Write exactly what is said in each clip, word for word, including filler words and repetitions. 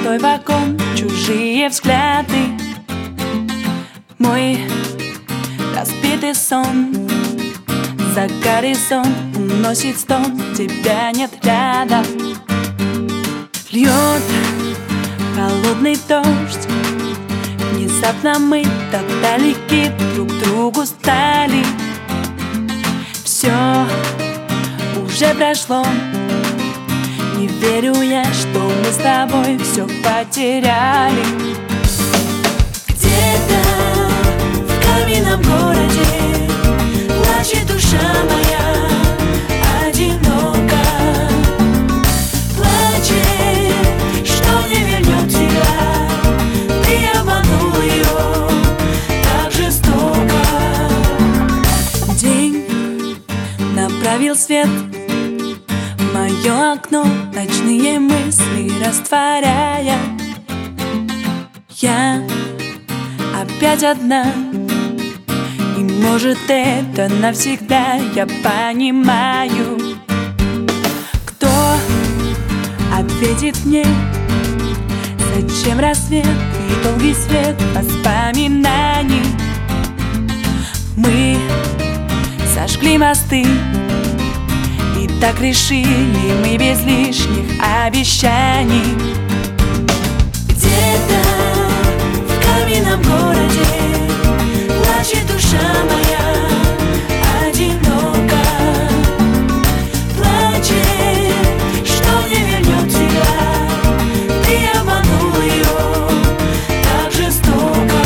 Пустой вагон, чужие взгляды, мой разбитый сон. За горизонт уносит стон, тебя нет рядом. Льет холодный дождь, внезапно мы так далеки, друг другу стали. Все уже прошло, не верю я, что мы с тобой все потеряли. Где-то в каменном городе плачет душа моя одиноко. Плачет, что не вернет тебя, ты обманул ее так жестоко. День направил свет в мое окно, ночные мысли растворяя. Я опять одна, и может это навсегда, я понимаю. Кто ответит мне, зачем рассвет и долгий свет воспоминаний? Мы сожгли мосты, и так решили мы без лишних обещаний. Где-то в каменном городе плачет душа моя одиноко. Плачет, что не вернет тебя, ты обманул ее так жестоко.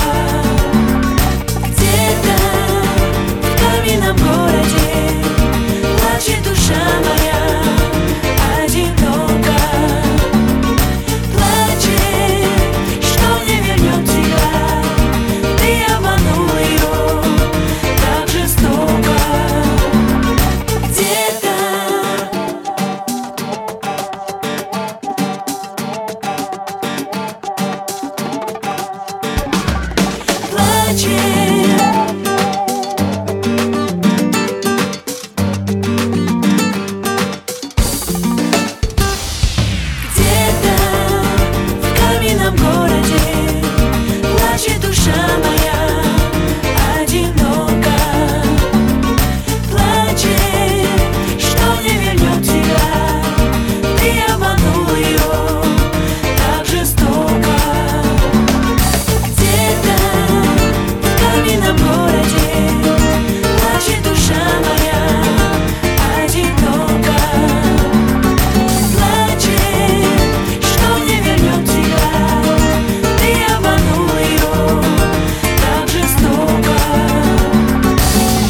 Где-то в каменном городе плачет душа моя одиноко. Плачет, что не вернет тебя, ты обманул ее так жестоко. Где-то плачет.